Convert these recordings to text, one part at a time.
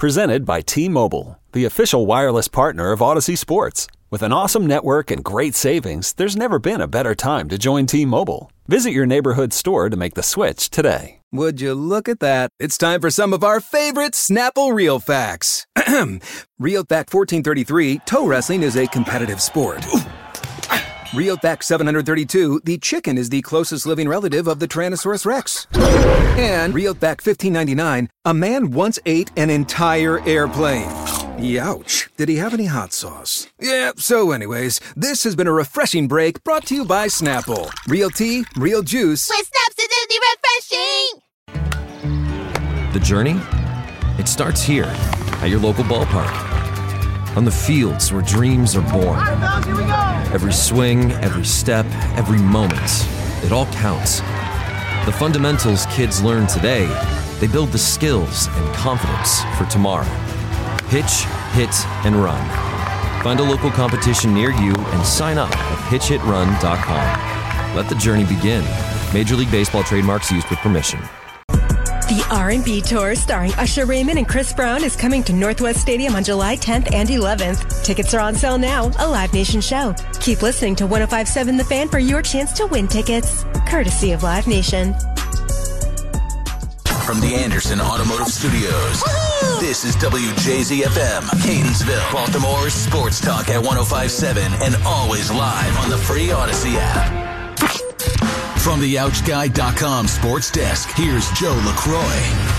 Presented by T-Mobile, the official wireless partner of Odyssey Sports. With an awesome network and great savings, there's never been a better time to join T-Mobile. Visit your neighborhood store to make the switch today. Would you look at that? It's time for some of our favorite Snapple Real Facts. Real Fact 1433, toe wrestling is a competitive sport. Real Fact 732, the chicken is the closest living relative of the Tyrannosaurus Rex. And Real Fact 1599, a man once ate an entire airplane. Youch. Did he have any hot sauce? Yeah, so anyways, this has been a refreshing break brought to you by Snapple. Real tea, real juice. With Snap's refreshing! The journey? It starts here, at your local ballpark. On the fields where dreams are born. Here we go! Every swing, every step, every moment, it all counts. The fundamentals kids learn today, they build the skills and confidence for tomorrow. Pitch, hit, and run. Find a local competition near you and sign up at pitchhitrun.com. Let the journey begin. Major League Baseball trademarks used with permission. The R&B Tour starring Usher Raymond and Chris Brown is coming to Northwest Stadium on July 10th and 11th. Tickets are on sale now, a Live Nation show. Keep listening to 105.7 The Fan for your chance to win tickets, courtesy of Live Nation. From the Anderson Automotive Studios, this is WJZFM, Catonsville, Baltimore's sports talk at 105.7 and always live on the free Odyssey app. From the OuchGuy.com sports desk, here's Joe LaCroix.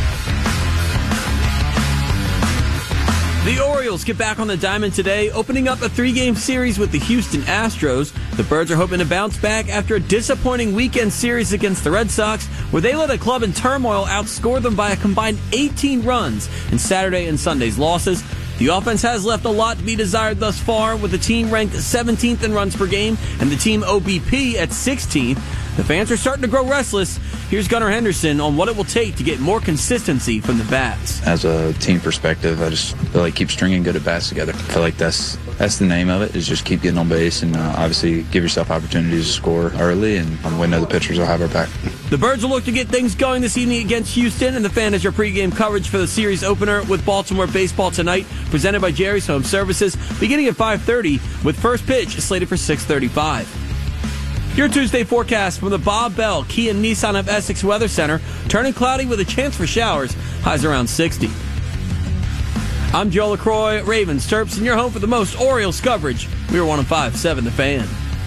The Orioles get back on the diamond today, opening up a 3-game series with the Houston Astros. The Birds are hoping to bounce back after a disappointing weekend series against the Red Sox, where they let a club in turmoil outscore them by a combined 18 runs in Saturday and Sunday's losses. The offense has left a lot to be desired thus far, with the team ranked 17th in runs per game and the team OBP at 16th. The fans are starting to grow restless. Here's Gunnar Henderson on what it will take to get more consistency from the bats. As a team perspective, I just feel like keep stringing good at-bats together. I feel like that's the name of it, is just keep getting on base and obviously give yourself opportunities to score early, and we know the pitchers will have our back. The Birds will look to get things going this evening against Houston, and the Fan has your pregame coverage for the series opener with Baltimore baseball tonight, presented by Jerry's Home Services, beginning at 5:30 with first pitch slated for 6:35. Your Tuesday forecast from the Bob Bell Kia Nissan of Essex Weather Center. Turning cloudy with a chance for showers. Highs around 60. I'm Joe LaCroix, Ravens, Terps, and your home for the most Orioles coverage. We are 105.7 The Fan.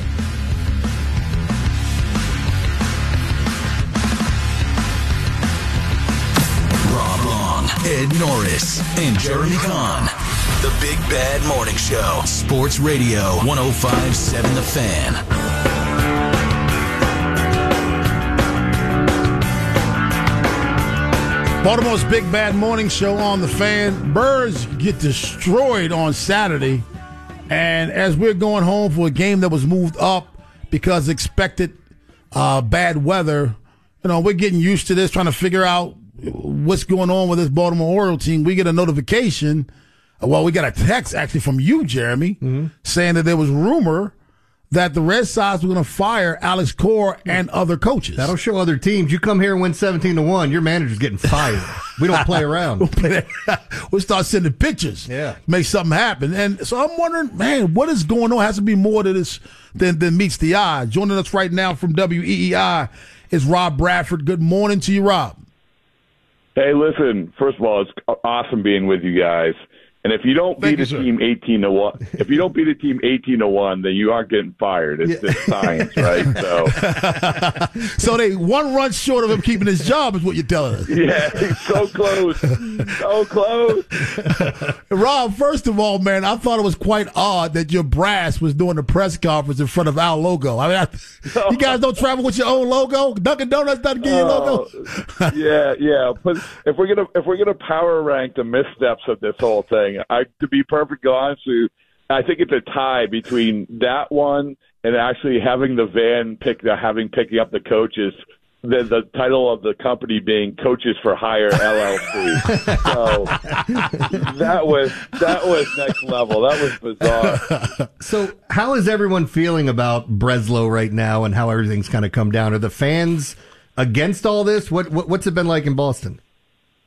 Rob Long, Ed Norris, and Jeremy Kahn. The Big Bad Morning Show. Sports Radio 105.7 The Fan. Baltimore's Big Bad Morning Show on The Fan. Birds get destroyed on Saturday. And as we're going home for a game that was moved up because expected bad weather, we're getting used to this, trying to figure out what's going on with this Baltimore Orioles team. We get a notification. Well, we got a text actually from you, Jeremy, saying that there was rumor that the Red Sox were going to fire Alex Cora and other coaches. That'll show other teams. You come here and win 17-1, your manager's getting fired. We don't play around. We'll start sending pictures. Yeah. Make something happen. And so I'm wondering, man, what is going on? Has to be more to this than meets the eye. Joining us right now from WEEI is Rob Bradford. Good morning to you, Rob. Hey, listen, first of all, it's awesome being with you guys. And if you don't beat a team 18-1, if you don't beat a team 18-1, then you aren't getting fired. It's just science, right? So they one run short of him keeping his job is what you're telling us. Yeah, so close, so close. Rob, first of all, man, I thought it was quite odd that your brass was doing the press conference in front of our logo. I mean, you guys don't travel with your own logo. Dunkin' Donuts doesn't give you a logo. Yeah. But if we're gonna power rank the missteps of this whole thing, to be perfectly honest with you, I think it's a tie between that one and actually having the van picking up the coaches. The title of the company being Coaches for Hire LLC. So that was next level. That was bizarre. So how is everyone feeling about Breslow right now and how everything's kind of come down? Are the fans against all this? What's it been like in Boston?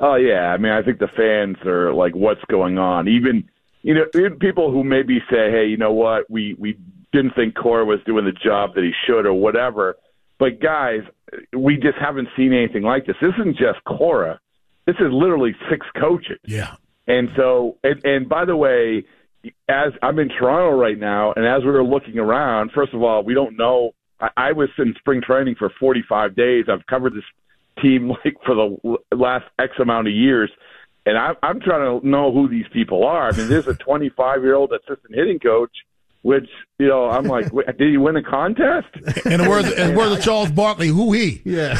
Oh, yeah. I mean, I think the fans are like, what's going on? Even people who maybe say, hey, you know what, we didn't think Cora was doing the job that he should or whatever. But, guys, we just haven't seen anything like this. This isn't just Cora. This is literally 6 coaches. Yeah. And so, and by the way, as I'm in Toronto right now, and as we were looking around, first of all, we don't know. I was in spring training for 45 days. I've covered this team like for the last X amount of years, and I'm trying to know who these people are. I mean, there's a 25-year-old assistant hitting coach, which, I'm like, did he win a contest? And where's the Charles Barkley? Who he? Yeah.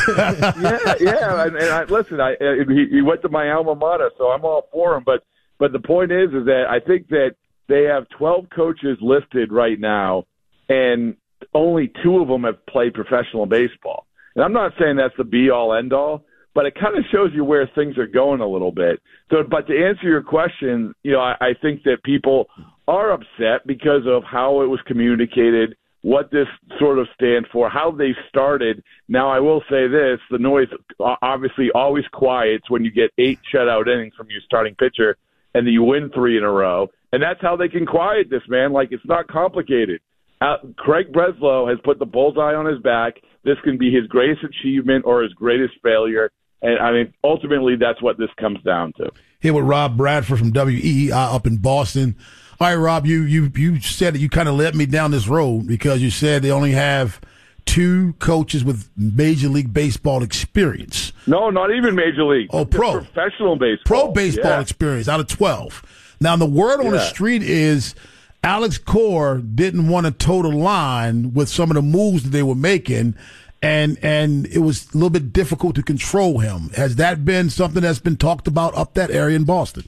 yeah. And listen, he went to my alma mater, so I'm all for him. But the point is that I think that they have 12 coaches listed right now, and only 2 of them have played professional baseball. And I'm not saying that's the be-all, end-all, but it kind of shows you where things are going a little bit. So, but to answer your question, I think that people are upset because of how it was communicated, what this sort of stands for, how they started. Now, I will say this, the noise obviously always quiets when you get 8 shutout innings from your starting pitcher and then you win 3 in a row. And that's how they can quiet this, man. Like, it's not complicated. Craig Breslow has put the bullseye on his back. This can be his greatest achievement or his greatest failure. And, I mean, ultimately, that's what this comes down to. Here with Rob Bradford from WEEI up in Boston. All right, Rob, you said that you kind of led me down this road because you said they only have 2 coaches with Major League Baseball experience. No, not even Major League. Oh, pro. Professional baseball. Pro baseball experience out of 12. Now, the word on the street is Alex Cora didn't want to toe the line with some of the moves that they were making, and it was a little bit difficult to control him. Has that been something that's been talked about up that area in Boston?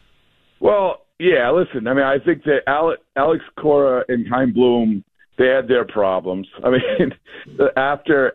Well, yeah, listen, I mean, I think that Alex Cora and Chaim Bloom, they had their problems. I mean, after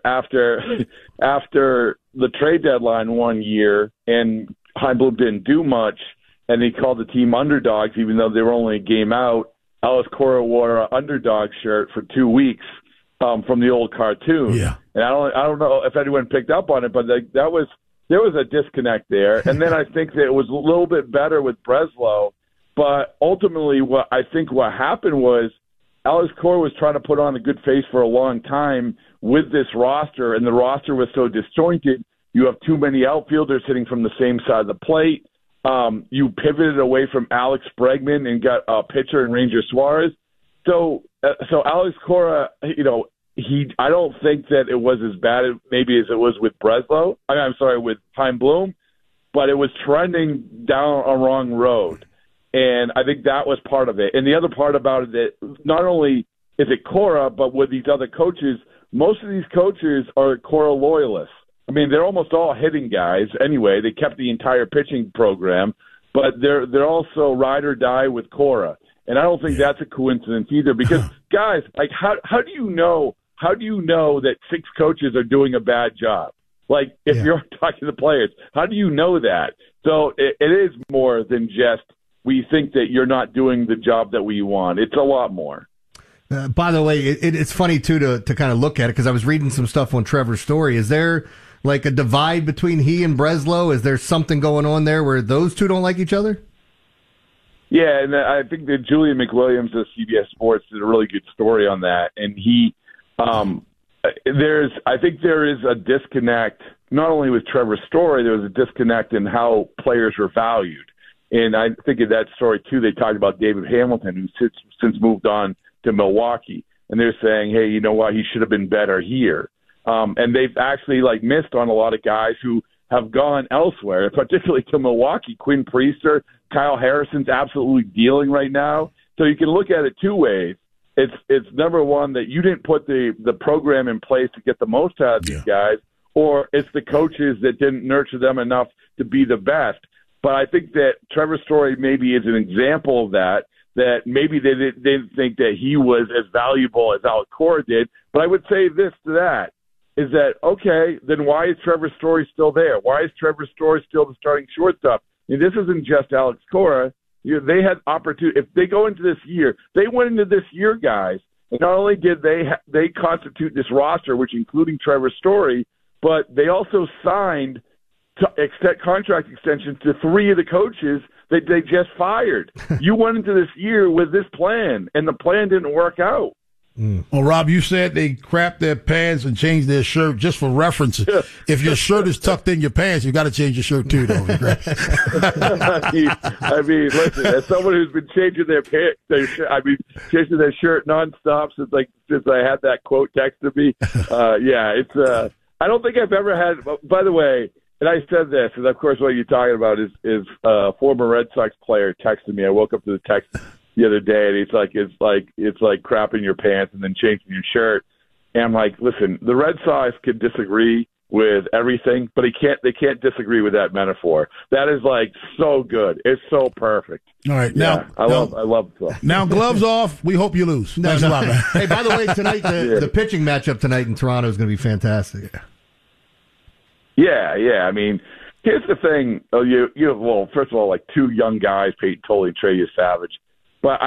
the trade deadline one year and Chaim Bloom didn't do much, and he called the team underdogs even though they were only a game out, Alex Cora wore an underdog shirt for 2 weeks from the old cartoon. Yeah. And I don't know if anyone picked up on it, but there was a disconnect there. And then I think that it was a little bit better with Breslow. But ultimately, what happened was Alex Cora was trying to put on a good face for a long time with this roster, and the roster was so disjointed. You have too many outfielders hitting from the same side of the plate. You pivoted away from Alex Bregman and got a pitcher in Ranger Suarez. So Alex Cora, I don't think that it was as bad maybe as it was with Breslow. With Chaim Bloom, but it was trending down a wrong road. And I think that was part of it. And the other part about it, that not only is it Cora, but with these other coaches, most of these coaches are Cora loyalists. I mean, they're almost all hitting guys anyway. They kept the entire pitching program, but they're also ride or die with Cora. And I don't think that's a coincidence either, because guys, like how do you know that 6 coaches are doing a bad job? Like, if you're talking to the players, how do you know that? So it is more than just we think that you're not doing the job that we want. It's a lot more. By the way, it's funny, too, to kind of look at it, because I was reading some stuff on Trevor's story. Is there, like, a divide between he and Breslow? Is there something going on there where those 2 don't like each other? Yeah, and I think that Julian McWilliams of CBS Sports did a really good story on that. And I think there is a disconnect, not only with Trevor's story, there was a disconnect in how players were valued. And I think in that story, too, they talked about David Hamilton, who's since moved on to Milwaukee. And they're saying, hey, you know what, he should have been better here. And they've actually missed on a lot of guys who have gone elsewhere, particularly to Milwaukee. Quinn Priester, Kyle Harrison's absolutely dealing right now. So you can look at it 2 ways. It's number one, that you didn't put the program in place to get the most out of these guys, or it's the coaches that didn't nurture them enough to be the best. But I think that Trevor's story maybe is an example of that maybe they didn't think that he was as valuable as Alex Cora did. But I would say this to that, is that, okay, then why is Trevor's story still there? Why is Trevor's story still the starting shortstop? I mean, this isn't just Alex Cora. They had opportunity. If they go into this year, they went into this year, guys, and not only did they constitute this roster, which including Trevor's story, but they also signed contract extensions to 3 of the coaches that they just fired. You went into this year with this plan, and the plan didn't work out. Well, Rob, you said they crapped their pants and changed their shirt just for reference. If your shirt is tucked in your pants, you got to change your shirt too, though. I mean, listen, as someone who's been changing their pants, changing their shirt nonstop since I had that quote texted me. It's. I don't think I've ever had. By the way, and I said this, and of course, what you're talking about is a former Red Sox player texted me. I woke up to the text the other day, and it's like crapping your pants and then changing your shirt. And I'm like, listen, the Red Sox can disagree with everything, but they can't disagree with that metaphor. That is like so good. It's so perfect. All right, now I love it. Now gloves off. We hope you lose. Thanks a lot, man. Hey, by the way, tonight the pitching matchup tonight in Toronto is going to be fantastic. Yeah. I mean, here's the thing. Well, first of all, like 2 young guys, Peyton Tolley and Trey Savage. But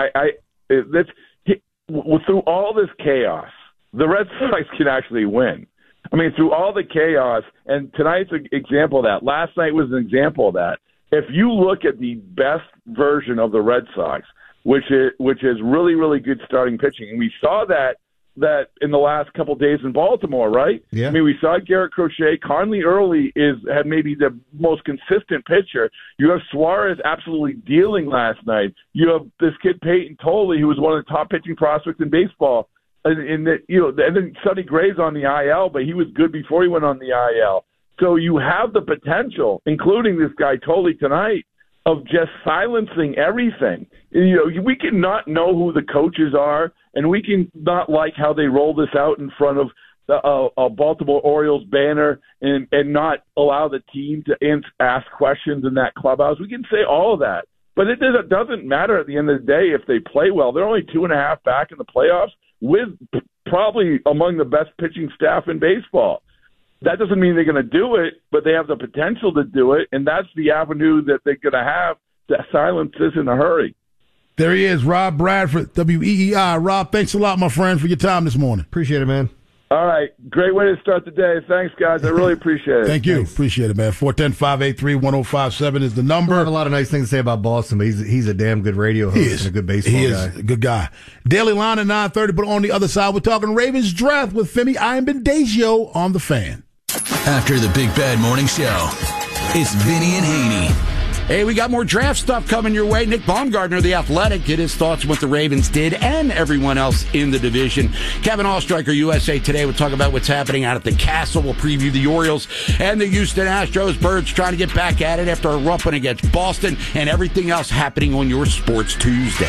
through all this chaos, the Red Sox can actually win. I mean, through all the chaos, and tonight's an example of that. Last night was an example of that. If you look at the best version of the Red Sox, which is really, really good starting pitching, and we saw that in the last couple of days in Baltimore, right? Yeah. I mean, we saw Garrett Crochet. Conley Early had maybe the most consistent pitcher. You have Suarez absolutely dealing last night. You have this kid Peyton Tolley, who was one of the top pitching prospects in baseball. And then Sonny Gray's on the IL, but he was good before he went on the IL. So you have the potential, including this guy Tolley tonight, of just silencing everything. We can not know who the coaches are, and we can not like how they roll this out in front of a Baltimore Orioles banner and not allow the team to ask questions in that clubhouse. We can say all of that, but it doesn't matter at the end of the day if they play well. They're only 2.5 back in the playoffs with probably among the best pitching staff in baseball. That doesn't mean they're going to do it, but they have the potential to do it, and that's the avenue that they're going to have to silence this in a hurry. There he is, Rob Bradford, WEEI. Rob, thanks a lot, my friend, for your time this morning. Appreciate it, man. All right. Great way to start the day. Thanks, guys. I really appreciate it. Thank you. Thanks. Appreciate it, man. 410-583-1057 is the number. I have a lot of nice things to say about Boston, but he's a damn good radio host and a good baseball guy. He is a good guy. Daily Line at 9:30, but on the other side, we're talking Ravens draft with Femi Iambendazio on The Fan. After the Big Bad Morning Show, it's Vinny and Haney. Hey, we got more draft stuff coming your way. Nick Baumgardner, The Athletic, get his thoughts on what the Ravens did and everyone else in the division. Kevin Allstriker, USA Today, will talk about what's happening out at the Castle. We'll preview the Orioles and the Houston Astros. Birds trying to get back at it after a rough one against Boston, and everything else happening on your Sports Tuesday.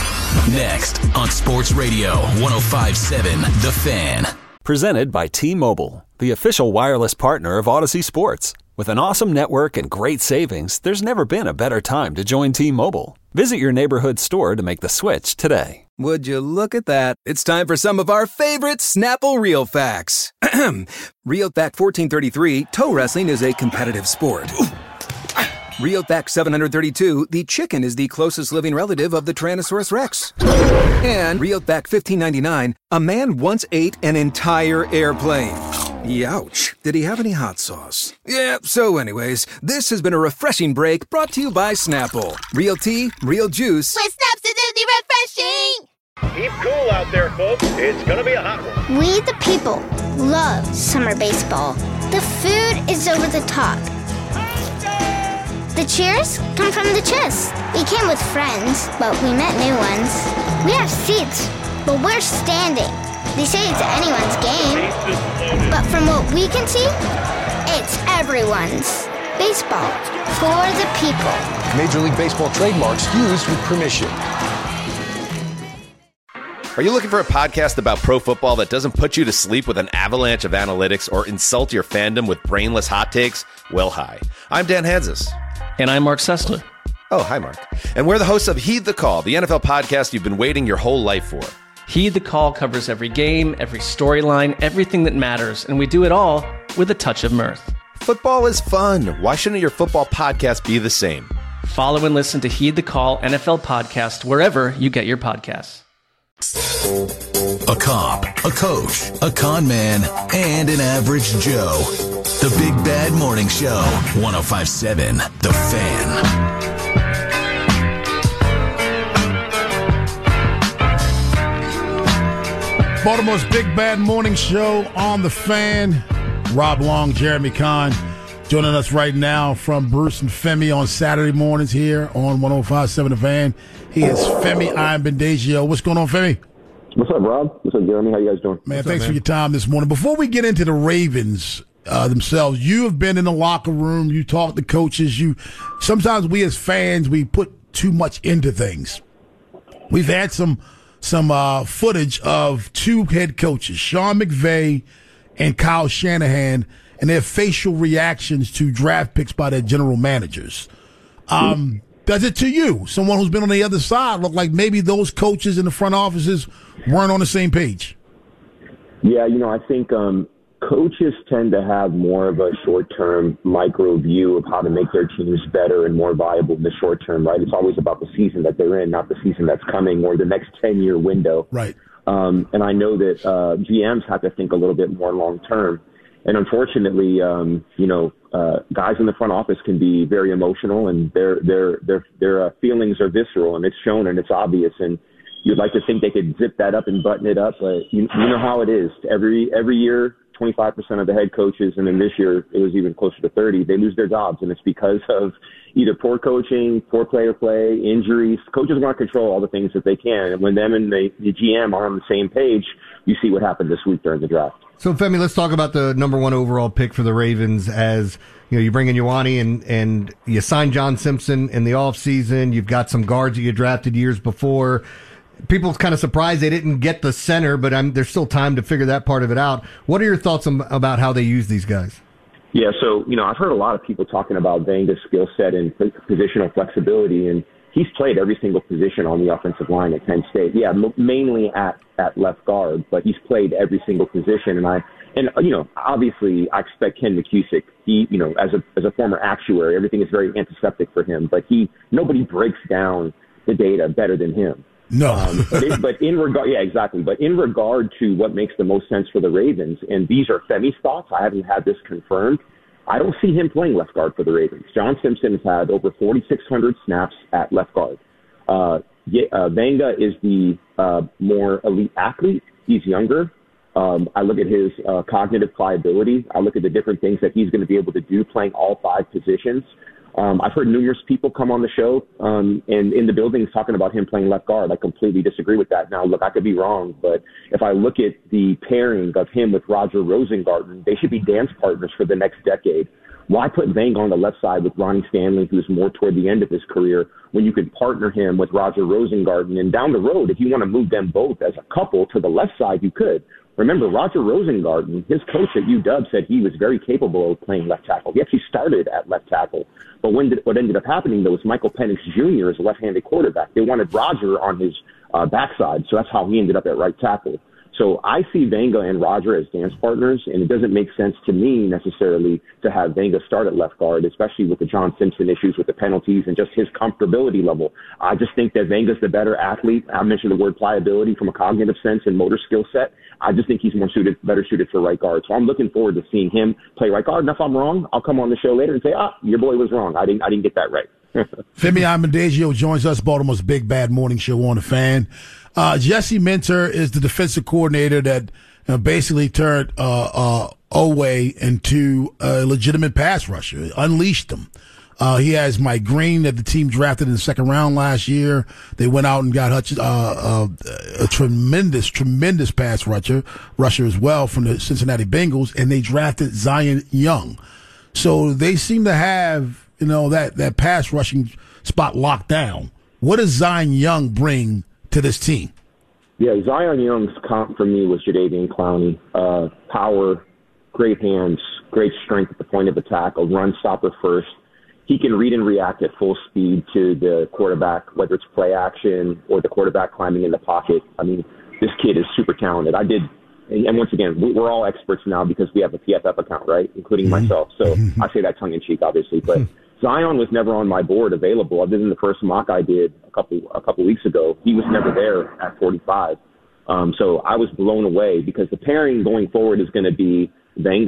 Next on Sports Radio 105.7 The Fan. Presented by T-Mobile, the official wireless partner of Odyssey Sports. With an awesome network and great savings, there's never been a better time to join T-Mobile. Visit your neighborhood store to make the switch today. Would you look at that? It's time for some of our favorite Snapple Real Facts. Real Fact 1433, toe wrestling is a competitive sport. Real Fact 732, the chicken is the closest living relative of the Tyrannosaurus Rex. And Real Fact 1599, a man once ate an entire airplane. Youch. Did he have any hot sauce? Yeah, so anyways, this has been a refreshing break brought to you by Snapple. Real tea, real juice. With Snaps, it's refreshing! Keep cool out there, folks. It's gonna be a hot one. We, the people, love summer baseball. The food is over the top. The cheers come from the chest. We came with friends, but we met new ones. We have seats, but we're standing. They say it's anyone's game, but from what we can see, it's everyone's. Baseball for the people. Major League Baseball trademarks used with permission. Are you looking for a podcast about pro football that doesn't put you to sleep with an avalanche of analytics or insult your fandom with brainless hot takes? Well, hi. I'm Dan Hansis. And I'm Mark Sessler. Oh, hi, Mark. And we're the hosts of Heed the Call, the NFL podcast you've been waiting your whole life for. Heed the Call covers every game, every storyline, everything that matters, and we do it all with a touch of mirth. Football is fun. Why shouldn't your football podcast be the same? Follow and listen to Heed the Call NFL podcast wherever you get your podcasts. A cop, a coach, a con man, and an average Joe. The Big Bad Morning Show, 105.7 The Fan. Baltimore's Big Bad Morning Show on The Fan. Rob Long, Jeremy Kahn joining us right now from Bruce and Femi on Saturday mornings here on 105.7 The Fan. He is Femi Iambendazio. What's going on, Femi? What's up, Rob? What's up, Jeremy? How you guys doing? Man, thanks for your time this morning. Before we get into the Ravens themselves, you have been in the locker room. You talk to coaches. Sometimes we as fans, we put too much into things. We've had some footage of two head coaches, Sean McVay and Kyle Shanahan, and their facial reactions to draft picks by their general managers. Does it to you, someone who's been on the other side, look like maybe those coaches in the front offices weren't on the same page? Yeah, I think coaches tend to have more of a short-term micro view of how to make their teams better and more viable in the short term, right? It's always about the season that they're in, not the season that's coming or the next 10-year window. Right. And I know that GMs have to think a little bit more long-term. And unfortunately, guys in the front office can be very emotional, and their feelings are visceral, and it's shown and it's obvious. And you'd like to think they could zip that up and button it up, but you know how it is. Every year, 25% of the head coaches, and then this year it was even closer to 30%, they lose their jobs, and it's because of either poor coaching, poor player play, injuries. Coaches want to control all the things that they can, and when them and the GM are on the same page, you see what happened this week during the draft. So, Femi, let's talk about the number one overall pick for the Ravens. As you bring in Ioane and you sign John Simpson in the offseason. You've got some guards that you drafted years before. People kind of surprised they didn't get the center, but there's still time to figure that part of it out. What are your thoughts about how they use these guys? Yeah, so, I've heard a lot of people talking about Venga's skill set and positional flexibility, and he's played every single position on the offensive line at Penn State. Yeah, mainly at left guard, but he's played every single position. And obviously I expect Ken McCusick, he, as a former actuary, everything is very antiseptic for him, but nobody breaks down the data better than him. No. But in regard to what makes the most sense for the Ravens, and these are Femi's thoughts, I haven't had this confirmed, I don't see him playing left guard for the Ravens. John Simpson has had over 4,600 snaps at left guard. Venga is the more elite athlete. He's younger. I look at his cognitive pliability. I look at the different things that he's going to be able to do playing all five positions. I've heard numerous people come on the show and in the buildings talking about him playing left guard. I completely disagree with that. Now, look, I could be wrong, but if I look at the pairing of him with Roger Rosengarten, they should be dance partners for the next decade. Why put Venga on the left side with Ronnie Stanley, who's more toward the end of his career, when you could partner him with Roger Rosengarten? And down the road, if you want to move them both as a couple to the left side, you could. Remember, Roger Rosengarten, his coach at UW said he was very capable of playing left tackle. He actually started at left tackle. But what ended up happening, though, was Michael Penix Jr. as a left-handed quarterback. They wanted Roger on his backside, so that's how he ended up at right tackle. So I see Venga and Roger as dance partners, and it doesn't make sense to me necessarily to have Venga start at left guard, especially with the John Simpson issues with the penalties and just his comfortability level. I just think that Venga's the better athlete. I mentioned the word pliability from a cognitive sense and motor skill set. I just think he's better suited for right guard. So I'm looking forward to seeing him play right guard. And if I'm wrong, I'll come on the show later and say, your boy was wrong. I didn't get that right. Femi Iambendazio joins us, Baltimore's Big Bad Morning Show on The Fan. Jesse Minter is the defensive coordinator that basically turned Oweh into a legitimate pass rusher, unleashed him. He has Mike Green that the team drafted in the second round last year. They went out and got a tremendous pass rusher as well from the Cincinnati Bengals, and they drafted Zion Young. So they seem to have, that pass rushing spot locked down. What does Zion Young bring to this team? Yeah, Zion Young's comp for me was Jadeveon Clowney. Power, great hands, great strength at the point of attack, a run stopper first. He can read and react at full speed to the quarterback, whether it's play action or the quarterback climbing in the pocket. I mean, this kid is super talented. And once again, we're all experts now because we have a PFF account, right, including myself. So I say that tongue-in-cheek, obviously. But Zion was never on my board available other than the first mock I did a couple weeks ago. He was never there at 45. So I was blown away because the pairing going forward is going to be Venga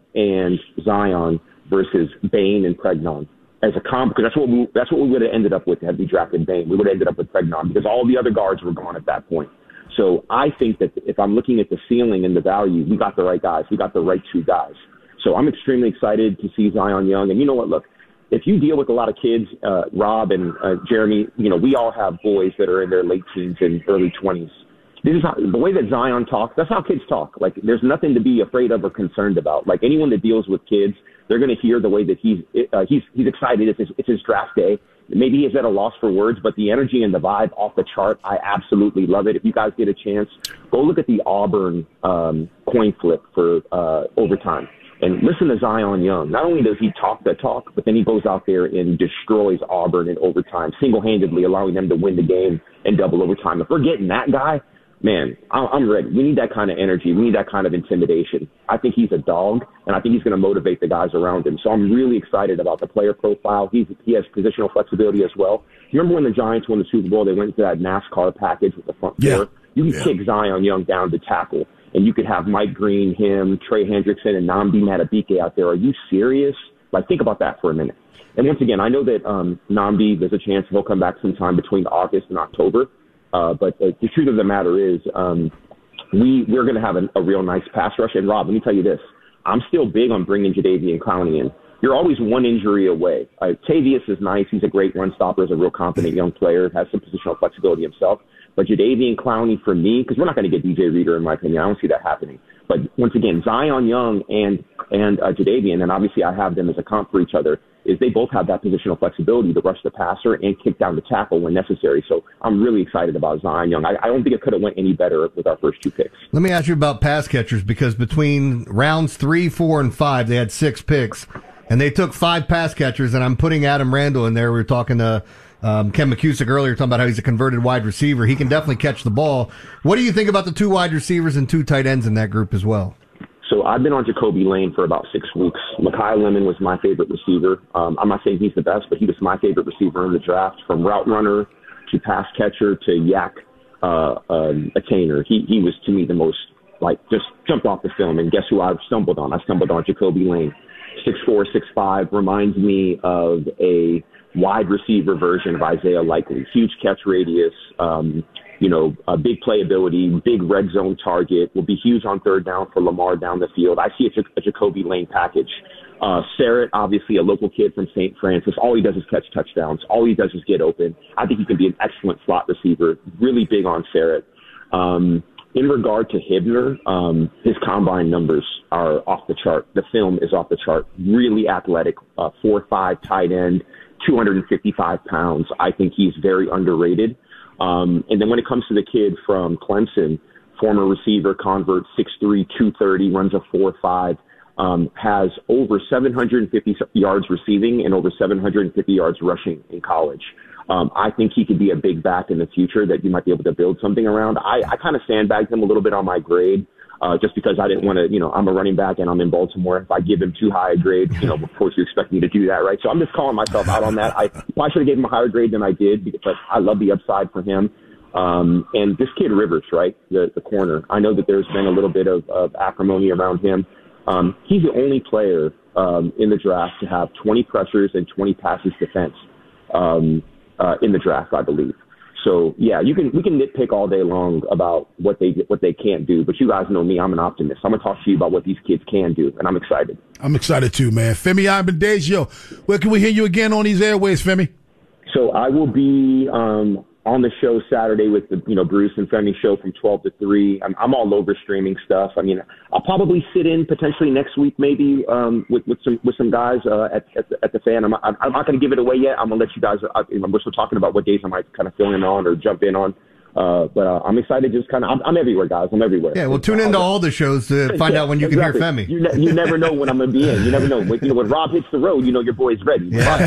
and Zion versus Bane and Pregnon as a comp, because that's what we would have ended up with had we drafted Bane. We would have ended up with Pregnon because all the other guards were gone at that point. So I think that if I'm looking at the ceiling and the value, we got the right guys. We got the right two guys. So I'm extremely excited to see Zion Young. And you know what? Look, if you deal with a lot of kids, Rob and Jeremy, we all have boys that are in their late teens and early 20s. This is the way that Zion talks. That's how kids talk. Like, there's nothing to be afraid of or concerned about. Like, anyone that deals with kids, they're going to hear the way that he's excited. It's his draft day. Maybe he's at a loss for words, but the energy and the vibe off the chart, I absolutely love it. If you guys get a chance, go look at the Auburn coin flip for overtime and listen to Zion Young. Not only does he talk the talk, but then he goes out there and destroys Auburn in overtime, single-handedly allowing them to win the game in double overtime. If we're getting that guy, man, I'm ready. We need that kind of energy. We need that kind of intimidation. I think he's a dog, and I think he's going to motivate the guys around him. So I'm really excited about the player profile. He has positional flexibility as well. You remember when the Giants won the Super Bowl, they went to that NASCAR package with the front four? You can kick Zion Young down to tackle, and you could have Mike Green, him, Trey Hendrickson, and Nnamdi Madubuike out there. Are you serious? Like, think about that for a minute. And once again, I know that Nnamdi, there's a chance he'll come back sometime between August and October. But the truth of the matter is, we're going to have a real nice pass rush. And Rob, let me tell you this: I'm still big on bringing Jadeveon Clowney in. You're always one injury away. Tavius is nice; he's a great run stopper, is a real competent young player, has some positional flexibility himself. But Jadeveon Clowney, for me, because we're not going to get DJ Reader, in my opinion, I don't see that happening. But once again, Zion Young and Jadeveon, and obviously I have them as a comp for each other, is they both have that positional flexibility to rush the passer and kick down the tackle when necessary. So I'm really excited about Zion Young. I don't think it could have went any better with our first two picks. Let me ask you about pass catchers, because between rounds 3, 4, and 5, they had 6 picks, and they took 5 pass catchers, and I'm putting Adam Randall in there. We were talking to Ken McCusick earlier, talking about how he's a converted wide receiver. He can definitely catch the ball. What do you think about the 2 wide receivers and 2 tight ends in that group as well? So I've been on Jacoby Lane for about 6 weeks. Mekhi Lemon was my favorite receiver. I'm not saying he's the best, but he was my favorite receiver in the draft, from route runner to pass catcher to yak attainer. He was, to me, the most, just jumped off the film. And guess who I stumbled on? I stumbled on Jacoby Lane. 6'4", 6'5", reminds me of a wide receiver version of Isaiah Likely. Huge catch radius, a big playability, big red zone target, will be huge on third down for Lamar down the field. I see a Jacoby Lane package. Sarrett, obviously a local kid from St. Francis. All he does is catch touchdowns. All he does is get open. I think he can be an excellent slot receiver. Really big on Sarrett. In regard to Hibner, his combine numbers are off the chart. The film is off the chart. Really athletic, 4'5" tight end, 255 pounds. I think he's very underrated. And then when it comes to the kid from Clemson, former receiver, convert, 6'3", 230, runs a 4.5, has over 750 yards receiving and over 750 yards rushing in college. I think he could be a big back in the future that you might be able to build something around. I kind of sandbagged him a little bit on my grade, just because I didn't want to, I'm a running back and I'm in Baltimore. If I give him too high a grade, of course you expect me to do that, right? So I'm just calling myself out on that. I probably should have given him a higher grade than I did, but I love the upside for him. And this kid Rivers, right, the corner, I know that there's been a little bit of acrimony around him. He's the only player in the draft to have 20 pressures and 20 passes defense in the draft, I believe. So yeah, we can nitpick all day long about what they can't do, but you guys know me, I'm an optimist. I'm gonna talk to you about what these kids can do, and I'm excited. I'm excited too, man. Femi Abendejo, where can we hear you again on these airways, Femi? So I will be on the show Saturday with the Bruce and Femi show from 12 to 3. I'm all over streaming stuff. I mean, I'll probably sit in potentially next week, maybe with some guys at the Fan. I'm not going to give it away yet. I'm going to let you guys. We're still talking about what days I might kind of fill in on or jump in on. But I'm excited. Just kind of, I'm everywhere, guys. I'm everywhere. Yeah, well, tune into all the shows to find out when you can hear Femi. You never know when I'm going to be in. You never know. When Rob hits the road, your boy's ready. Yeah.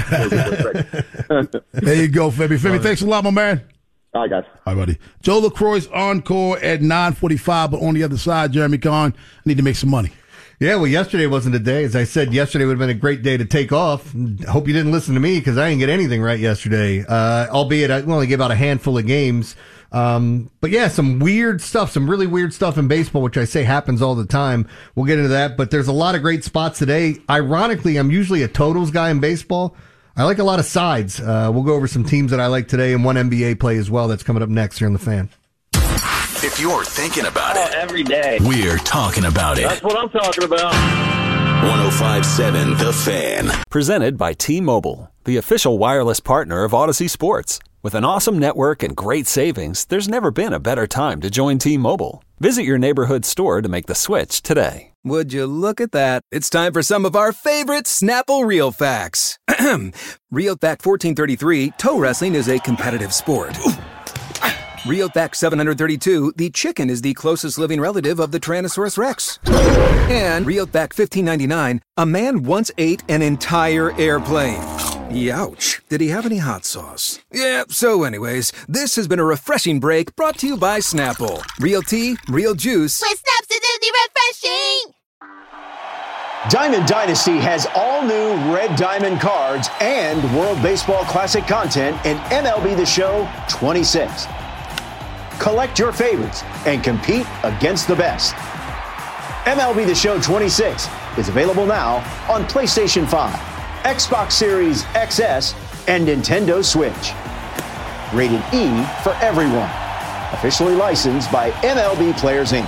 There you go, Femi. Femi, thanks a lot, my man. All right, guys. All right, buddy. Joe LaCroix's encore at 9:45, but on the other side, Jeremy Kahn, I need to make some money. Yeah, well, yesterday wasn't a day. As I said, yesterday would have been a great day to take off. Hope you didn't listen to me because I didn't get anything right yesterday. Albeit I only gave out a handful of games. But yeah, some weird stuff, some really weird stuff in baseball, which I say happens all the time. We'll get into that, but there's a lot of great spots today. Ironically, I'm usually a totals guy in baseball. I like a lot of sides. We'll go over some teams that I like today and one NBA play as well that's coming up next here on The Fan. If you're thinking about it every day, we're talking about it. That's what I'm talking about. 105.7 The Fan. Presented by T-Mobile, the official wireless partner of Odyssey Sports. With an awesome network and great savings, there's never been a better time to join T-Mobile. Visit your neighborhood store to make the switch today. Would you look at that? It's time for some of our favorite Snapple Real Facts. Real Fact 1433, toe wrestling is a competitive sport. Real Fact 732, the chicken is the closest living relative of the Tyrannosaurus Rex. And Real Fact 1599, a man once ate an entire airplane. Youch. Did he have any hot sauce? Yeah, so anyways, this has been a refreshing break brought to you by Snapple. Real tea, real juice. With Snaps, it's refreshing. Diamond Dynasty has all new Red Diamond cards and World Baseball Classic content in MLB The Show 26. Collect your favorites and compete against the best. MLB The Show 26 is available now on PlayStation 5, Xbox Series XS, and Nintendo Switch. Rated E for everyone. Officially licensed by MLB Players Inc.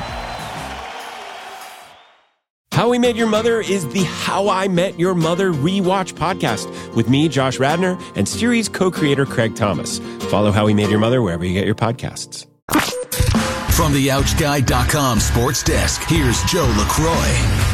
How We Met Your Mother is the How I Met Your Mother rewatch podcast with me, Josh Radnor, and series co-creator Craig Thomas. Follow How We Met Your Mother wherever you get your podcasts. From the OutchGuy.com sports desk, here's Joe LaCroix.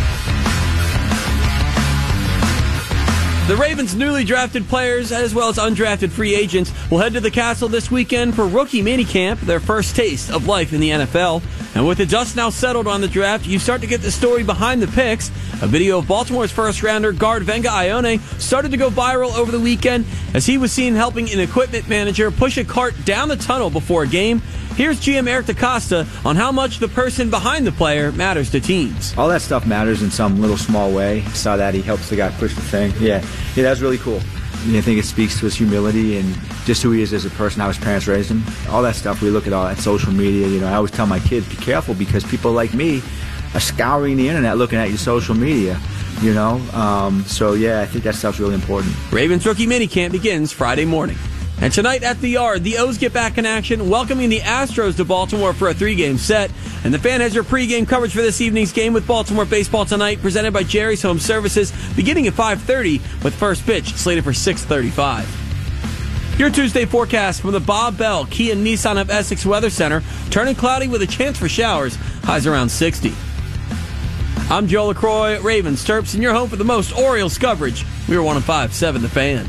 The Ravens' newly drafted players, as well as undrafted free agents, will head to the Castle this weekend for rookie minicamp, their first taste of life in the NFL. And with the dust now settled on the draft, you start to get the story behind the picks. A video of Baltimore's first-rounder guard Venga Ione started to go viral over the weekend as he was seen helping an equipment manager push a cart down the tunnel before a game. Here's GM Eric DaCosta on how much the person behind the player matters to teams. All that stuff matters in some little small way. Saw that he helps the guy push the thing. Yeah, that's really cool. I think it speaks to his humility and just who he is as a person, how his parents raised him. All that stuff, we look at all that social media. I always tell my kids, be careful because people like me are scouring the internet looking at your social media, So, yeah, I think that stuff's really important. Ravens rookie minicamp begins Friday morning. And tonight at the Yard, the O's get back in action, welcoming the Astros to Baltimore for a 3-game set. And the Fan has your pregame coverage for this evening's game with Baltimore baseball tonight, presented by Jerry's Home Services, beginning at 5:30 with first pitch slated for 6:35. Your Tuesday forecast from the Bob Bell Kia Nissan of Essex Weather Center, turning cloudy with a chance for showers, highs around 60. I'm Joe LaCroix, Ravens Terps, and your home for the most Orioles coverage. We are 105.7 The Fan.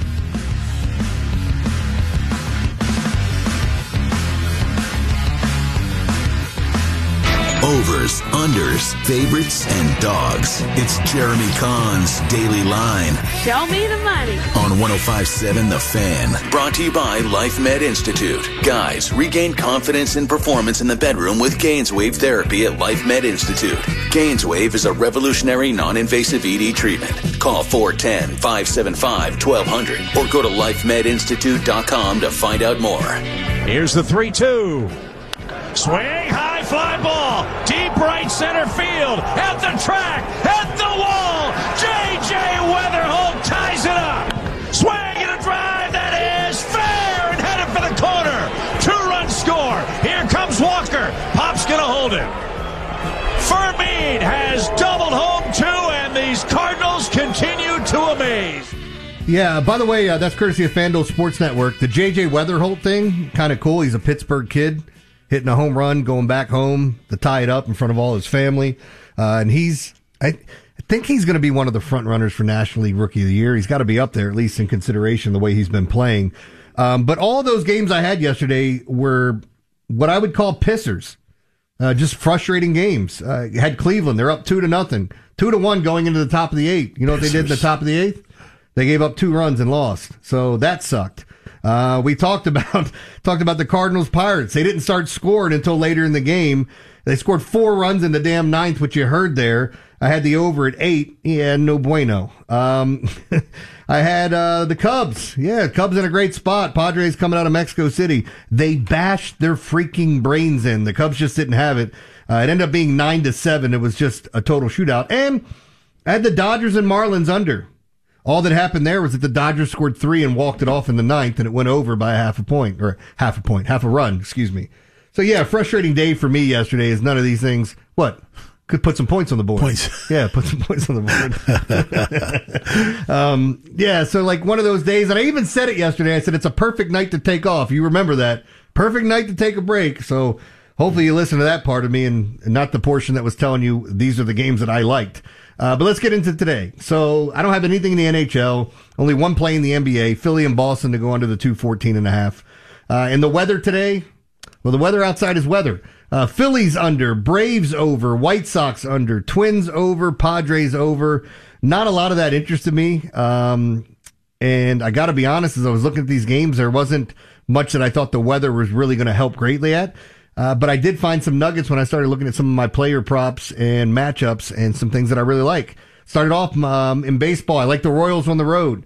Overs, unders, favorites, and dogs. It's Jeremy Kahn's Daily Line. Show me the money. On 105.7 The Fan. Brought to you by Life Med Institute. Guys, regain confidence and performance in the bedroom with Gainswave therapy at Life Med Institute. Gainswave is a revolutionary non-invasive ED treatment. Call 410-575-1200 or go to lifemedinstitute.com to find out more. Here's the 3-2. Swing, high fly ball, deep right center field, at the track, at the wall. J.J. Weatherholt ties it up. Swing and a drive that is fair and headed for the corner. 2-run score. Here comes Walker. Pop's going to hold him. Fermin has doubled home too, and these Cardinals continue to amaze. Yeah, by the way, that's courtesy of FanDuel Sports Network. The J.J. Weatherholt thing, kind of cool. He's a Pittsburgh kid. Hitting a home run, going back home to tie it up in front of all his family. And I think he's going to be one of the front runners for National League Rookie of the Year. He's got to be up there, at least in consideration, the way he's been playing. But all those games I had yesterday were what I would call pissers. Just frustrating games. You had Cleveland. They're up 2-0. 2-1 going into the top of the 8th. You know what they did in the top of the 8th? They gave up 2 runs and lost. So that sucked. We talked about the Cardinals Pirates. They didn't start scoring until later in the game. They scored 4 runs in the damn ninth, which you heard there. I had the over at 8. Yeah, no bueno. I had the Cubs. Yeah, Cubs in a great spot. Padres coming out of Mexico City. They bashed their freaking brains in. The Cubs just didn't have it. It ended up being 9-7. It was just a total shootout. And I had the Dodgers and Marlins under. All that happened there was that the Dodgers scored 3 and walked it off in the ninth, and it went over by half a run, excuse me. So, yeah, frustrating day for me yesterday is none of these things. What? Could put some points on the board. Yeah, put some points on the board. Yeah, so like one of those days, and I even said it yesterday, I said it's a perfect night to take off. You remember that. Perfect night to take a break. So hopefully you listen to that part of me and not the portion that was telling you these are the games that I liked. But let's get into today. So I don't have anything in the NHL, only one play in the NBA, Philly and Boston to go under the 214.5. And the weather today, well, the weather outside is weather. Phillies under, Braves over, White Sox under, Twins over, Padres over. Not a lot of that interested me. And I got to be honest, as I was looking at these games, there wasn't much that I thought the weather was really going to help greatly at. But I did find some nuggets when I started looking at some of my player props and matchups and some things that I really like. Started off in baseball. I like the Royals on the road.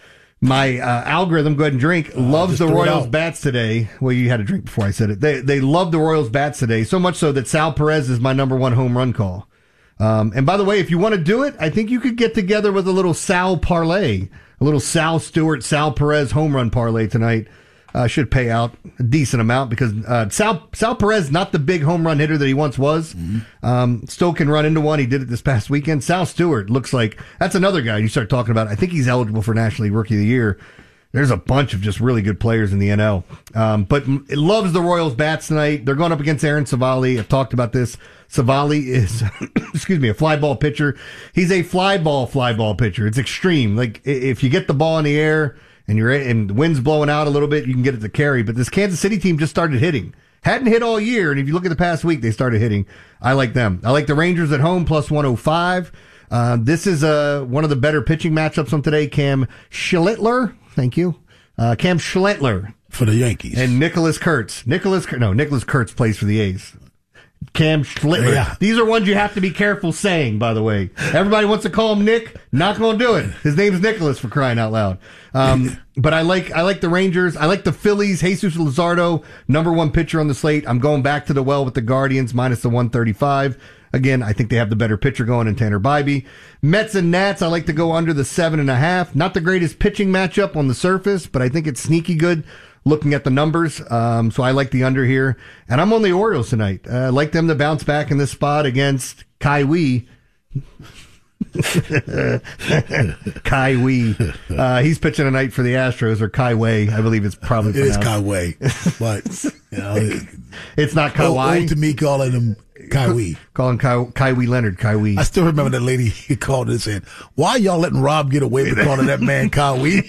My algorithm, go ahead and drink, loves the Royals bats today. Well, you had a drink before I said it. They love the Royals bats today, so much so that Sal Perez is my number 1 home run call. And by the way, if you want to do it, I think you could get together with a little Sal parlay, a little Sal Stewart, Sal Perez home run parlay tonight. Should pay out a decent amount because Sal Perez, not the big home run hitter that he once was. Still can run into one. He did it this past weekend. Sal Stewart looks like that's another guy you start talking about. I think he's eligible for National League Rookie of the Year. There's a bunch of just really good players in the NL. But it loves the Royals bats tonight. They're going up against Aaron Savali. I've talked about this. Savali is, excuse me, a fly ball pitcher. He's a fly ball pitcher. It's extreme. Like if you get the ball in the air, and the wind's blowing out a little bit, you can get it to carry. But this Kansas City team just started hitting. Hadn't hit all year, and if you look at the past week, they started hitting. I like them. I like the Rangers at home, plus 105. This is one of the better pitching matchups on today. Cam Schlittler, thank you. Cam Schlittler. For the Yankees. And Nicholas Kurtz. Nicholas Kurtz plays for the A's. Cam Schlittler. Yeah. These are ones you have to be careful saying, by the way. Everybody wants to call him Nick. Not going to do it. His name's Nicholas, for crying out loud. But I like the Rangers. I like the Phillies. Jesus Luzardo, number 1 pitcher on the slate. I'm going back to the well with the Guardians, minus the 135. Again, I think they have the better pitcher going in Tanner Bybee. Mets and Nats, I like to go under the 7.5. Not the greatest pitching matchup on the surface, but I think it's sneaky good looking at the numbers. So I like the under here. And I'm on the Orioles tonight. I like them to bounce back in this spot against Kaiwi. Kaiwi. He's pitching tonight for the Astros, or Kaiway, I believe it's probably pronounced. It is Kaiway, but it's not Kawhi. Old to me calling him Kaiwi. Calling Kaiwi Leonard Kaiwi. I still remember that lady he called and said, "Why are y'all letting Rob get away with calling that man Kaiwi?"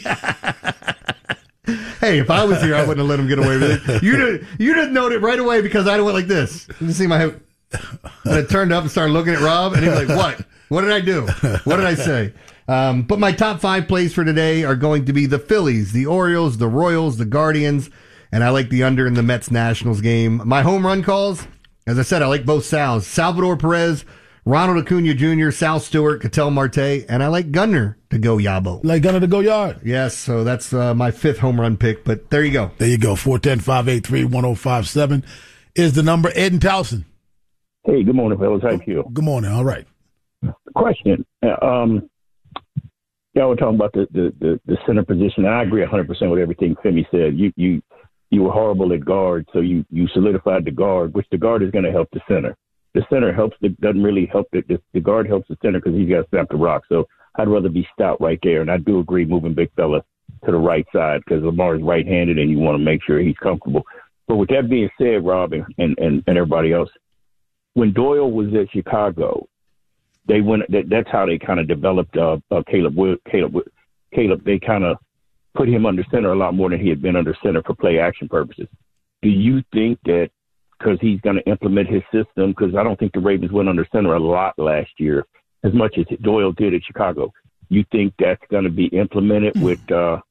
Hey, if I was here, I wouldn't have let him get away with it. You didn't know it right away because I went like this. You see my head. And I turned up and started looking at Rob, and he was like, "What? What did I do? What did I say?" But my top 5 plays for today are going to be the Phillies, the Orioles, the Royals, the Guardians, and I like the under in the Mets-Nationals game. My home run calls, as I said, I like both Sals. Salvador Perez, Ronald Acuna Jr., Sal Stewart, Ketel Marte, and I like Gunnar to go Yabo. Like Gunnar to go yard? Yes, so that's my 5th home run pick, but there you go. There you go. 410-583-1057 is the number. Ed and Towson. Hey, good morning, fellas. How you feel? Good morning. All right. Question. Y'all were talking about the center position, and I agree 100% with everything Femi said. You were horrible at guard, so you solidified the guard, which the guard is going to help the center. The center doesn't really help the guard helps the center because he's got to snap the rock. So I'd rather be stout right there, and I do agree moving big fella to the right side because Lamar is right-handed, and you want to make sure he's comfortable. But with that being said, Rob and everybody else, when Doyle was at Chicago, they went. That's how they kind of developed Caleb. They kind of put him under center a lot more than he had been under center for play action purposes. Do you think that because he's going to implement his system? Because I don't think the Ravens went under center a lot last year, as much as Doyle did at Chicago. You think that's going to be implemented with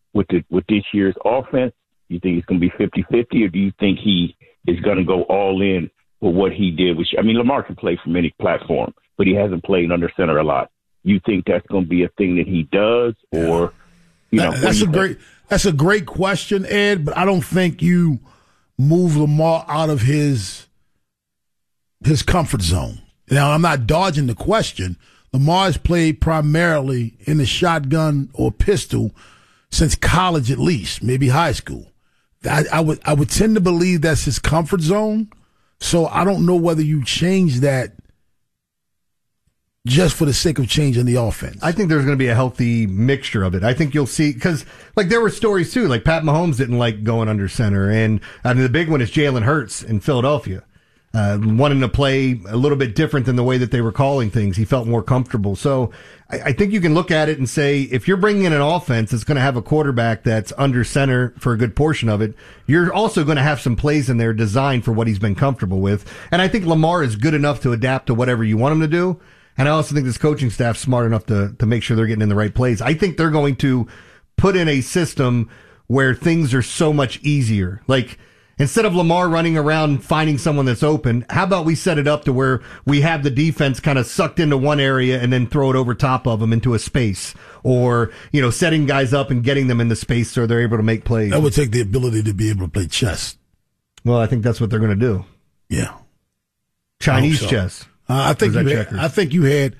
with this year's offense? You think it's going to be 50-50, or do you think he is going to go all in with what he did? Lamar can play from any platform, but he hasn't played under center a lot. You think that's going to be a thing that he does, or that's a great question, Ed. But I don't think you move Lamar out of his comfort zone. Now, I'm not dodging the question. Lamar's played primarily in the shotgun or pistol since college, at least, maybe high school. I would tend to believe that's his comfort zone. So I don't know whether you change that just for the sake of changing the offense. I think there's going to be a healthy mixture of it. I think you'll see, because there were stories too, like Pat Mahomes didn't like going under center, and the big one is Jalen Hurts in Philadelphia. Wanting to play a little bit different than the way that they were calling things. He felt more comfortable. So I think you can look at it and say, if you're bringing in an offense that's going to have a quarterback that's under center for a good portion of it, you're also going to have some plays in there designed for what he's been comfortable with. And I think Lamar is good enough to adapt to whatever you want him to do. And I also think this coaching staff's smart enough to make sure they're getting in the right plays. I think they're going to put in a system where things are so much easier. Like, instead of Lamar running around finding someone that's open, how about we set it up to where we have the defense kind of sucked into one area and then throw it over top of them into a space, or, setting guys up and getting them into space so they're able to make plays. That would take the ability to be able to play chess. Well, I think that's what they're going to do. Yeah. Chinese chess. I think you had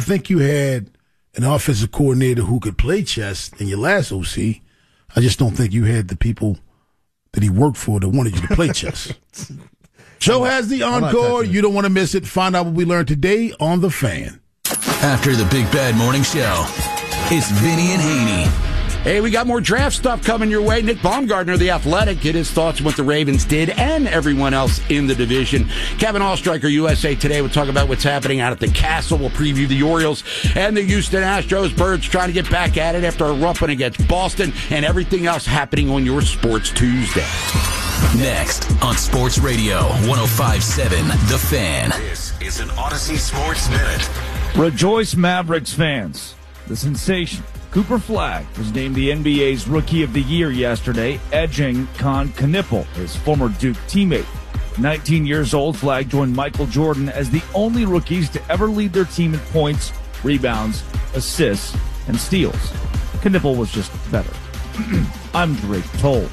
an offensive coordinator who could play chess in your last OC. I just don't think you had the people that he worked for that wanted you to play chess. Joe has the encore. You don't want to miss it. Find out what we learned today on The Fan. After the Big Bad Morning Show, it's Vinny and Haney. Hey, we got more draft stuff coming your way. Nick Baumgardner, The Athletic, get his thoughts on what the Ravens did and everyone else in the division. Kevin Allstriker, USA Today, will talk about what's happening out at the Castle. We'll preview the Orioles and the Houston Astros. Birds trying to get back at it after a rough one against Boston, and everything else happening on your Sports Tuesday. Next on Sports Radio 105.7 The Fan. This is an Odyssey Sports Minute. Rejoice, Mavericks fans. The sensation Cooper Flagg was named the NBA's Rookie of the Year yesterday, edging Con Knipple, his former Duke teammate. 19 years old, Flagg joined Michael Jordan as the only rookies to ever lead their team in points, rebounds, assists, and steals. Knipple was just better. I'm Drake Toll.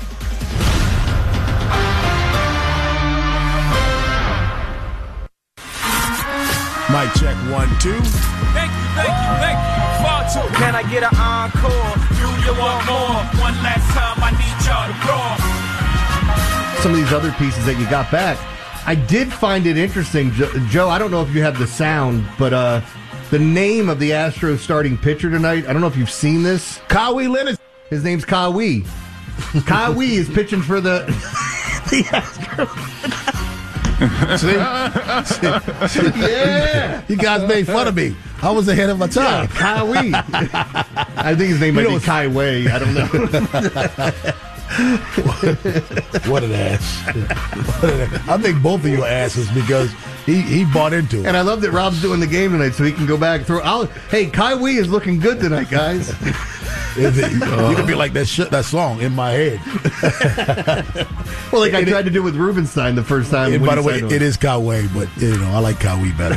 Mic check 1, 2. Thank you. Far too. Can I get an encore? Do you want more? One last time, I need y'all to roar. Some of these other pieces that you got back, I did find it interesting. Joe, I don't know if you have the sound, but the name of the Astros starting pitcher tonight, I don't know if you've seen this. Kawhi Leonard. His name's Kawhi. Kawhi is pitching for the Astros. See? Yeah. You guys made fun of me. I was ahead of my time. Yeah, Kawhi. I think his name might be Kai Wei. I don't know. What an ass. I think both of you are asses because he bought into it. And I love that Rob's doing the game tonight so he can go back and throw. Hey, Kai Wei is looking good tonight, guys. You can be like that song in my head. Well, like I tried to do with Rubenstein the first time. And by the way, it is Kawhi, but I like Kawhi better.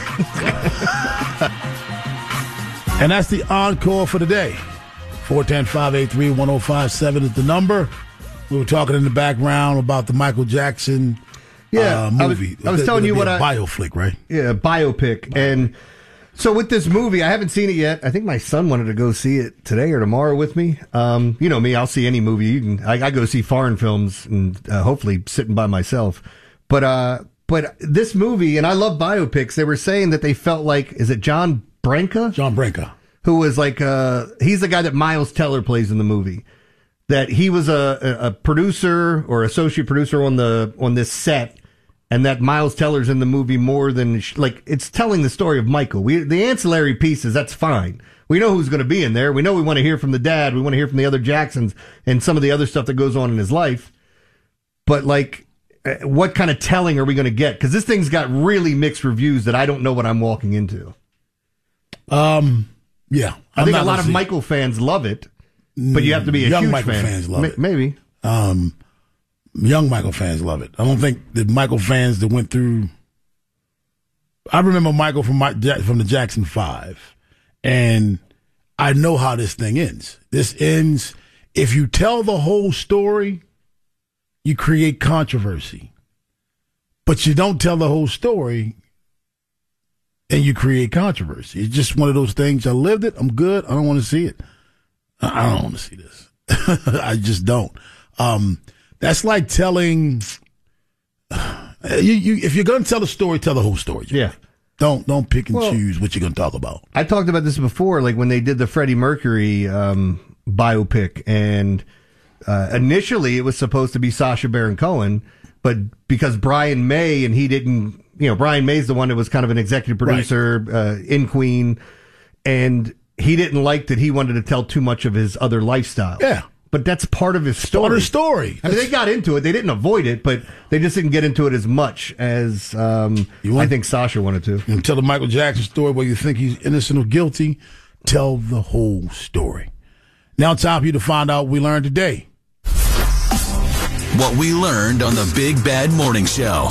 And that's the encore for today. 410-583-1057 is the number. We were talking in the background about the Michael Jackson movie. I was telling you what bioflick, right? Yeah, biopic. And so with this movie, I haven't seen it yet. I think my son wanted to go see it today or tomorrow with me. You know me, I'll see any movie. I go see foreign films and hopefully sitting by myself. But this movie, and I love biopics, they were saying that they felt like, is it John Branca? John Branca. Who was like, he's the guy that Miles Teller plays in the movie. That he was a producer or associate producer on this set, and that Miles Teller's in the movie more than it's telling the story of Michael. The ancillary pieces, that's fine. We know who's going to be in there. We know we want to hear from the dad. We want to hear from the other Jacksons and some of the other stuff that goes on in his life. But what kind of telling are we going to get? Because this thing's got really mixed reviews that I don't know what I'm walking into. Yeah, I think a lot of Michael fans love it. But you have to be a young huge Michael fan. fans love it. Maybe. Young Michael fans love it. I don't think the Michael fans that went through. I remember Michael from the Jackson 5, and I know how this thing ends. This ends, if you tell the whole story, you create controversy. But you don't tell the whole story, and you create controversy. It's just one of those things. I lived it. I'm good. I don't want to see it. I don't want to see this. I just don't. That's like telling. If you're going to tell a story, tell the whole story. Yeah. Don't pick and choose what you're going to talk about. I talked about this before, like when they did the Freddie Mercury biopic, and initially it was supposed to be Sacha Baron Cohen, but because Brian May and he didn't, Brian May's the one that was kind of an executive producer in Queen, and he didn't like that he wanted to tell too much of his other lifestyle. Yeah. But that's part of his story. Part of the story. I mean, they got into it. They didn't avoid it, but they just didn't get into it as much as I think Sasha wanted to. And tell the Michael Jackson story where you think he's innocent or guilty. Tell the whole story. Now it's time for you to find out what we learned today. What we learned on the Big Bad Morning Show.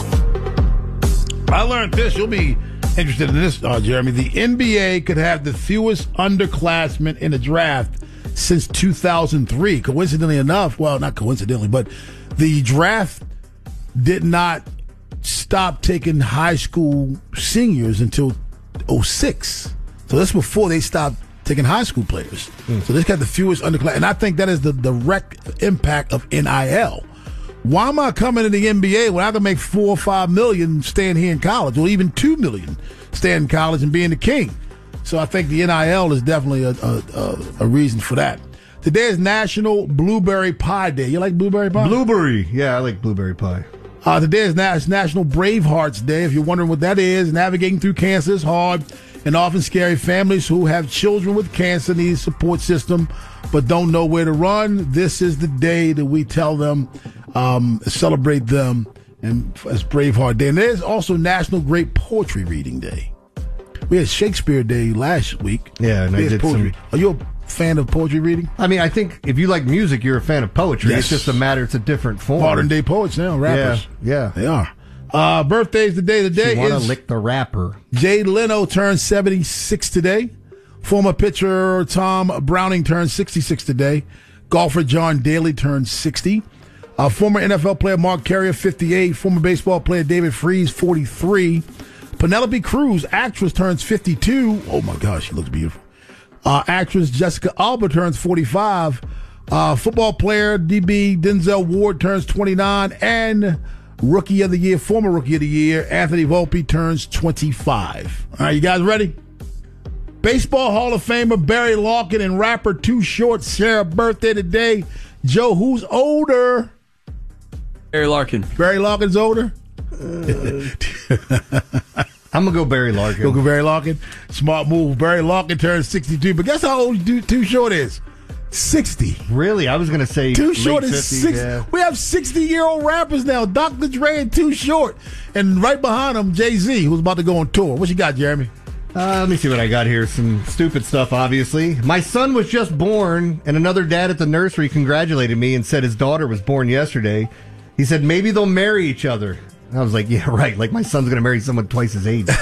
I learned this. You'll be interested in this, Jeremy. The NBA could have the fewest underclassmen in the draft since 2003. Coincidentally enough, well, not coincidentally, but the draft did not stop taking high school seniors until 2006. So that's before they stopped taking high school players. So this got the fewest underclass. And I think that is the direct impact of NIL. Why am I coming to the NBA when I can make $4 or $5 million staying here in college, or even $2 million staying in college and being the king? So I think the NIL is definitely a reason for that. Today is National Blueberry Pie Day. You like blueberry pie? Blueberry. Yeah, I like blueberry pie. Today is National Bravehearts Day. If you're wondering what that is, navigating through cancer is hard and often scary. Families who have children with cancer need a support system but don't know where to run. This is the day that we tell them, celebrate them, and as Braveheart Day. And there's also National Great Poetry Reading Day. We had Shakespeare Day last week. Yeah, and I did poetry. Are you a fan of poetry reading? I mean, I think if you like music, you're a fan of poetry. Yes. It's just it's a different form. Modern day poets now, rappers. Yeah. They are. Birthdays today. Today you want to is lick the rapper. Jay Leno turned 76 today. Former pitcher Tom Browning turned 66 today. Golfer John Daly turned 60. Former NFL player Mark Carrier, 58. Former baseball player David Freese, 43. Penelope Cruz, actress, turns 52. Oh, my gosh, she looks beautiful. Actress Jessica Alba turns 45. Football player DB Denzel Ward turns 29. And Rookie of the Year, former Rookie of the Year, Anthony Volpe turns 25. All right, you guys ready? Baseball Hall of Famer Barry Larkin and rapper Too Short share a birthday today. Joe, who's older? Barry Larkin. Barry Larkin's older? I'm going to go Barry Larkin. Go Barry Larkin. Smart move. Barry Larkin turns 62. But guess how old Too Short is? 60. Really? I was going to say Too Short is 50s, 60. Yeah. We have 60-year-old rappers now. Dr. Dre and Too Short. And right behind them, Jay-Z, who's about to go on tour. What you got, Jeremy? Let me see what I got here. Some stupid stuff, obviously. My son was just born, and another dad at the nursery congratulated me and said his daughter was born yesterday. He said, maybe they'll marry each other. I was like, yeah, right. Like, my son's going to marry someone twice his age.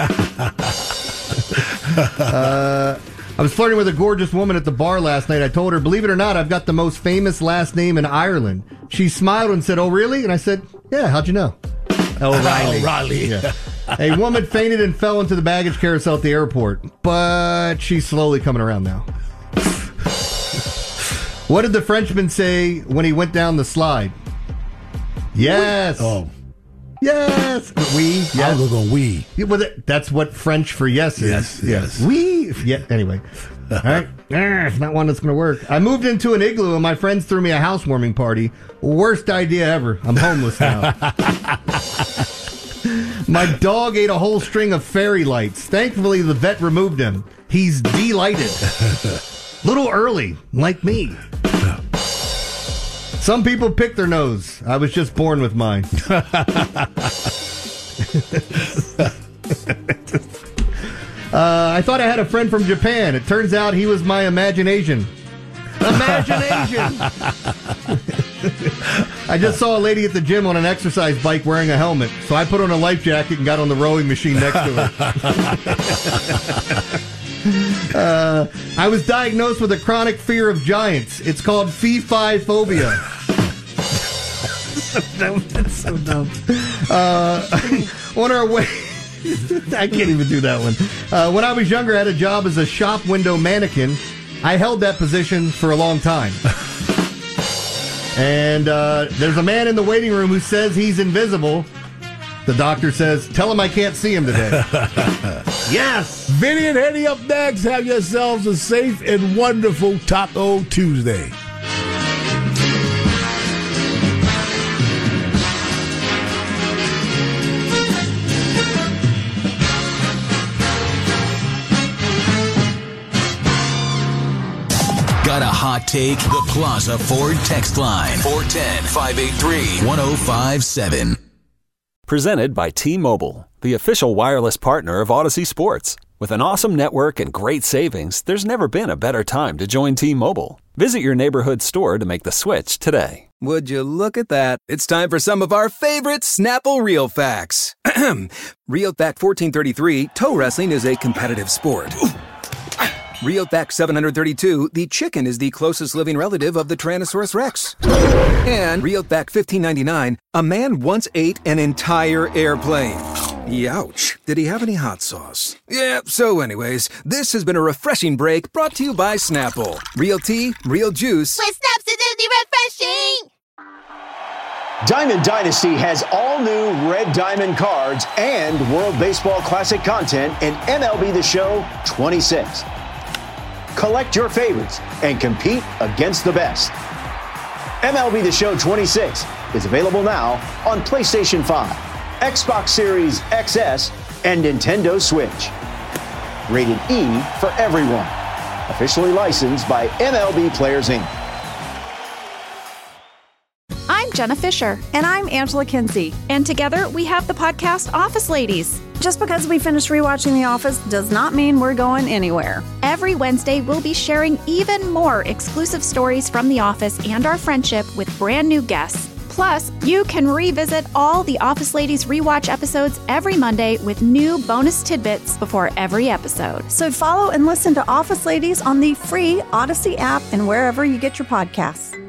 I was flirting with a gorgeous woman at the bar last night. I told her, believe it or not, I've got the most famous last name in Ireland. She smiled and said, oh, really? And I said, yeah, how'd you know? O'Reilly. O'Reilly. Yeah. A woman fainted and fell into the baggage carousel at the airport, but she's slowly coming around now. What did the Frenchman say when he went down the slide? Yes. Oh. Yes. We. Yes. I was going to we. Yeah, well, that's what French for yes is. Yes. We. Yeah. Anyway. All right. It's not one that's going to work. I moved into an igloo and my friends threw me a housewarming party. Worst idea ever. I'm homeless now. My dog ate a whole string of fairy lights. Thankfully, the vet removed him. He's delighted. Little early, like me. Some people pick their nose. I was just born with mine. I thought I had a friend from Japan. It turns out he was my imagination. Imagination. I just saw a lady at the gym on an exercise bike wearing a helmet, so I put on a life jacket and got on the rowing machine next to her. I was diagnosed with a chronic fear of giants. It's called fee-fi phobia. That's so dumb. On our way... I can't even do that one. When I was younger, I had a job as a shop window mannequin. I held that position for a long time. And there's a man in the waiting room who says he's invisible. The doctor says, tell him I can't see him today. Yes! Vinny and Henny up next. Have yourselves a safe and wonderful Taco Tuesday. Got a hot take? The Plaza Ford text line. 410-583-1057. Presented by T-Mobile, the official wireless partner of Odyssey Sports. With an awesome network and great savings, there's never been a better time to join T-Mobile. Visit your neighborhood store to make the switch today. Would you look at that? It's time for some of our favorite Snapple Real Facts. Real Fact 1433, toe wrestling is a competitive sport. Real Fact 732, the chicken is the closest living relative of the Tyrannosaurus Rex. And Real Fact 1599, a man once ate an entire airplane. Youch. Did he have any hot sauce? Yeah, so anyways, this has been a refreshing break brought to you by Snapple. Real tea, real juice. With Snapsidity refreshing! Diamond Dynasty has all new Red Diamond cards and World Baseball Classic content in MLB The Show 26. Collect your favorites and compete against the best. MLB The Show 26 is available now on PlayStation 5, Xbox Series XS, and Nintendo Switch. Rated E for everyone. Officially licensed by MLB Players Inc. I'm Jenna Fisher. And I'm Angela Kinsey. And together we have the podcast Office Ladies. Just because we finished rewatching The Office does not mean we're going anywhere. Every Wednesday, we'll be sharing even more exclusive stories from The Office and our friendship with brand new guests. Plus, you can revisit all the Office Ladies rewatch episodes every Monday with new bonus tidbits before every episode. So follow and listen to Office Ladies on the free Odyssey app and wherever you get your podcasts.